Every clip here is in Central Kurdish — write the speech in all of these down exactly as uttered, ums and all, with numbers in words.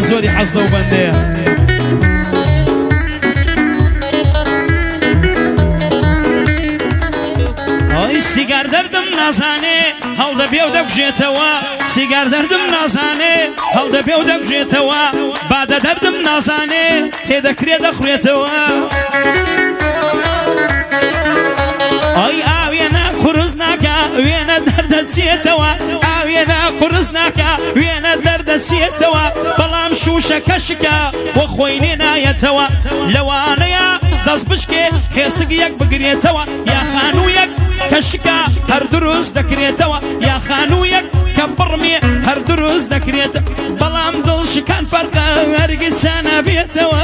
زۆری حەزدە و بەندەیە ئەی سیگار دەردم نازانێ هەڵدەبێ و دەکوژێتەوە سیگار دەردم نازانێ هەڵدەبێ و دەکوژێتەوە بادە دەردم نازانێ تێدەکرێ دەخورێتەوە ئەی ئاوێنە قورس ناکە وێنە دەردەچێتەوە ئاوێنە قورس ناکە وێنە دەردەچێتەوە بەڵام شوشەکە شکە وە خۆی لێ نایەتەوە لەوانەیە دەست بشکێ خێسک یەک بگرێتەوە یا خانوویەک کە شکە هەر دروست دەکرێتەوە یا خانوویەک کە بڕمێ هەر دروست دەکرێتە بەڵام دڵشکان فەرقە هەرگیز چانەبێتەوە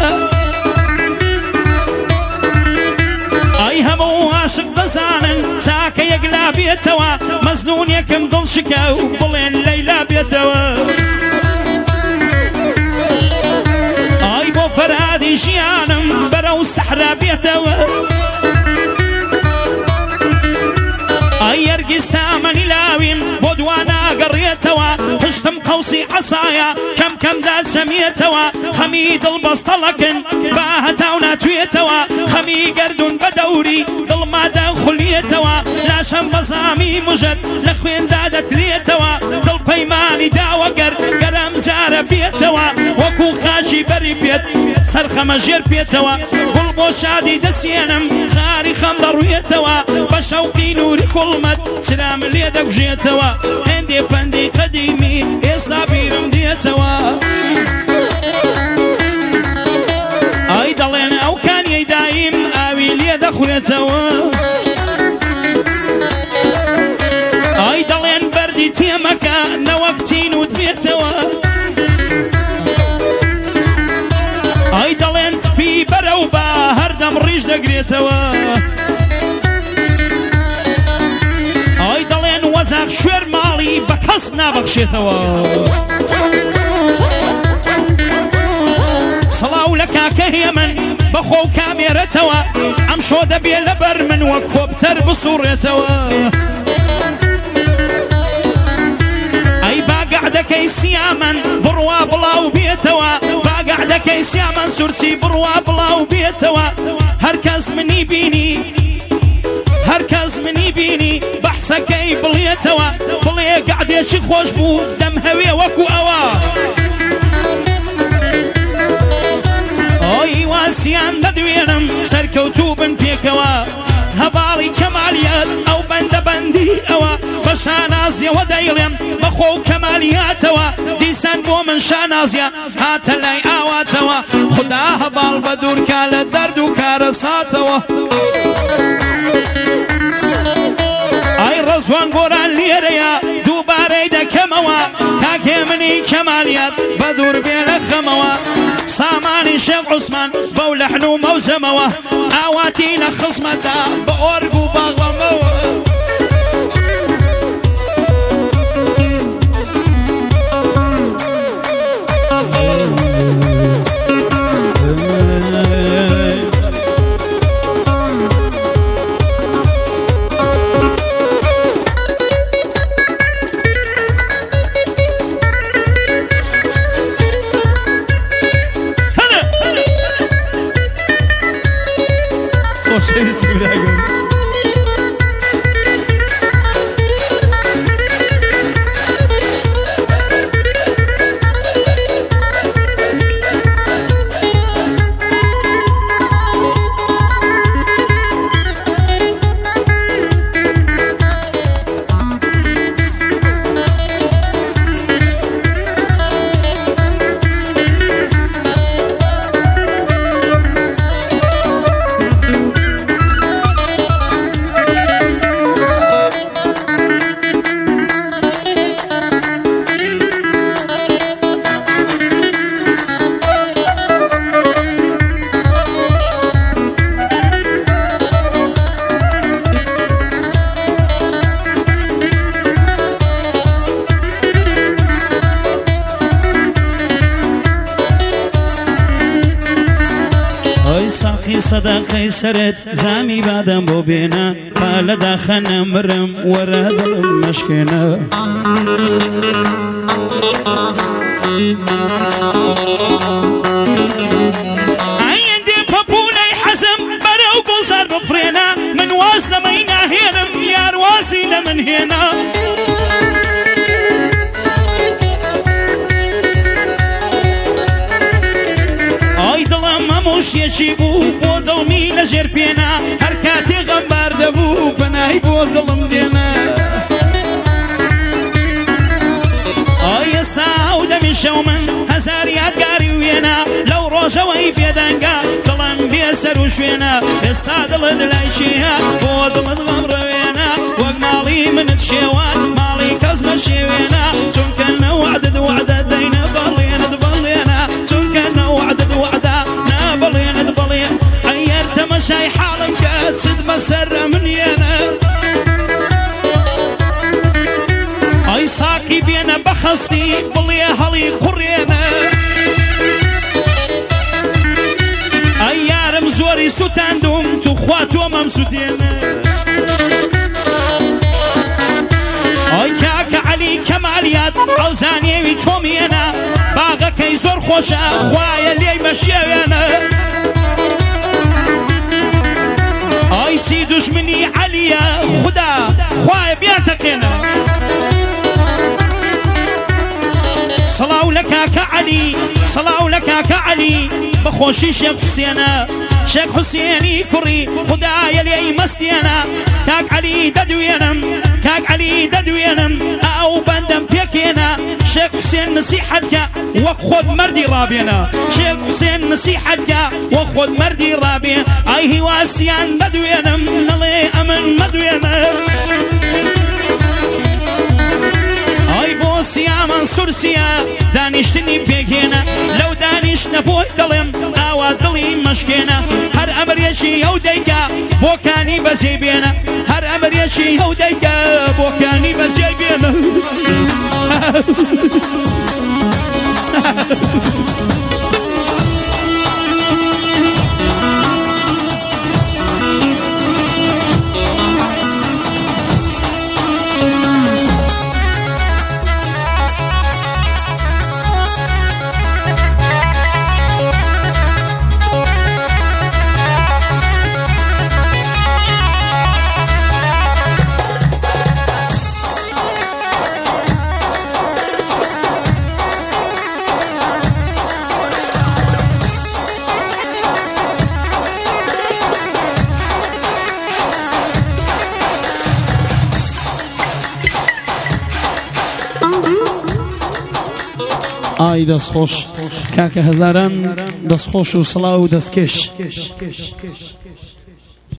ئەی هەموو عاشق دەزانن چاکە یەک لا بێتەوە مەزنون یەکم دڵشکە و بڵێن لەیلا بێتەوە ئەی بۆ فەرهادی ژیانم بەرەو سەحرا بێتەوە ئەی هەرگیز تامەنی لاویم بۆ دوا ناگەڕێتەوە پشتم قەوسی عەسایە کەم کەم داچەمێتەوە خەمی دڵبەستەڵەکن با هەتاو ناتوێتەوە خەمی گەردون بە دەوری دڵمادا خولیێتەوە لاشەم بەزامی مژت لە خوێندا دەترێتەوە دڵپەیمانی داوەگەر گەرەم جارە بێتەوە وەکو خاچی بەری بێت سەرخەمە ژێر پێتەوە گوڵ بۆ شادی دەسێنم خاری خەم دەڕوێتەوە بە شەوقی نووری کوڵمەت چرام لێ دەگوژێتەوە هێندێ پەندی قەدیمی ئێستا بیرم دێتەوە ئەی دەڵێن ئەو کانیەی دایم ئاوی لێ دەخورێتەوە ئەی دەڵێن بەردی تێمەکە نەوەکتین و دێتەوە ئەی دەڵێن تفی بەرەو بە هەردەم ڕیش دەگرێتەوە ئەی دەڵێن وەزاق شوێر ماڵی بە کەس نابەخشێتەوە سڵاو لە کاکە هێمن بەخۆ و کامێرەتەوە ئەم شۆ دەبێ لەبەر من وە کۆپتەر بسوڕێتەوە ئەی باگەعدەکەی سیامەن بڕوا بڵاو بێتەوە باگەعدەکەی سیامەن سورچی بڕوا بڵاو بێتەوە هەرکەس منی بینی هەرکەس منی بینی بەحسەکەی بڵێتەوە بڵێ گەعدێکی خۆش بوو دەم هەوێ وەکو ئەوە ئۆی واسیان دەدوێنم سەرکەوتوو بن پێکەوە هەباڵی کەمالیات ئەو بەندە بەندی ئەوە بە شانازیەوە دەیڵێم بەخۆ و کەمالیاتەوە دیسان بۆ من شانازیە هاتە لای ئاواتەوە خدا هەباڵ بە دوورکا لە دەرد و کارە ساتەوە ئەی ڕەزوان گۆران لێرەیە دووبارەی دەکەمەوە کاکێ منی کەمالیات بە دوور بێ لە خەمەوە سامانی شێخ عوسمان بەو لەحن و مەوزەمەوە ئاواتی لە خزمەتە بە ئۆرگ و باغڵەمەوە سەداقەی سەرت زامی بادەم بۆ بێنە با لە داخەنە مرم وەرە دڵم مەشکێنە وشيشي بو بۆ دڵمی لەژێر پێنا هەر کاتێ غەمبار دەبوو پەنای بۆ دڵم دێنا ئێستا ئەو دەمی شەو من هەزار یادگاری وێنە لەو ڕۆژەوەی بێدەنگا دڵم بێسەر و شوێنە ئێستا دڵت لای چیە بۆ دڵت غەم ڕەوێنە وەک ماڵی منت شێوان ماڵی کەس بە شێوێنە چونکە نەوعدت وعدە دەینە بەڵێنت بەڵێنە چونکە نەوعدت وعدە نابەڵێنت بەڵێن ئەیەر تەمەشای حاڵم کە چت بەسەرە منێنە ئەی ساکی بێنە بەخەستی بڵێ هەڵی قوڕێنە ئەی یارم زۆری سوتاندوم تو خوا تۆمەم سوتێنە ئەی کاکە عەلی کەمالیات ئەو زانیێوی تۆمیێنە باغەکەی زۆر خۆشە خوایە لێی بەشێوێنە ئەی چی دوژمنی عەلیە خودا خوایە بیان تەقێنە سڵاو لە کاکە عەلی سڵاو لە کاکە عەلی بەخۆشی شێخ حوسێنە شێخ حوسێنی کوڕی خودایە لێی مەستێنە کاک عەلی دەدوێنم کاک عەلی دەدوێنم ئەو بەندەم پێکێنە شێخ حوسێن نسیحەتکە وەک خۆت مەردی ڕابێنە شێخ حوسێن نسیحەتکە وەک خۆت مەردی ڕابێن ئای هیواسیان دەدوێنم نەڵێ ئەمن مەدوێنە ئای بۆ سیامان سورسیە دانیشتنی پێکێنە لەو دانیشتنە بۆی دڵێم ئاوا دڵی مەشکێنە هەر ئەمریەشی ئەو دەیکە بۆکانی بەجێ بێنە هەر ئەمریەشی ئەو دەیکە بۆکانی بەجێ بێنە ئای دەستخۆش کاکە هەزاران دەستخۆش و سڵاو و دەستکێش